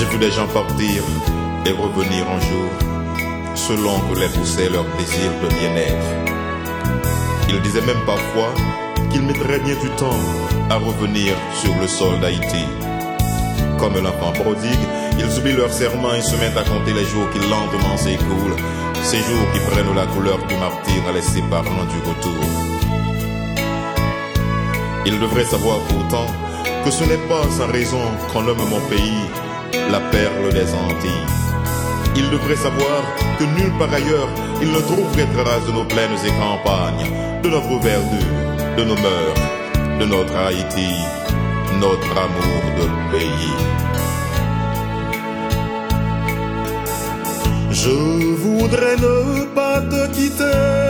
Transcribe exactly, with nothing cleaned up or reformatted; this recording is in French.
J'ai vu des gens partir et revenir un jour, selon que les poussait leur désir de bien-être. Ils disaient même parfois qu'ils mettraient bien du temps à revenir sur le sol d'Haïti. Comme l'enfant prodigue, ils oublient leur serment et se mettent à compter les jours qui lentement s'écoulent, ces jours qui prennent la couleur du martyr à les séparant du retour. Ils devraient savoir pourtant que ce n'est pas sans raison qu'on nomme mon pays la perle des Antilles. Ils devraient savoir que nulle part ailleurs ils ne trouveraient trace de nos plaines et campagnes, de notre verdure, de nos mœurs, de notre Haïti, notre amour de pays. Je voudrais ne pas te quitter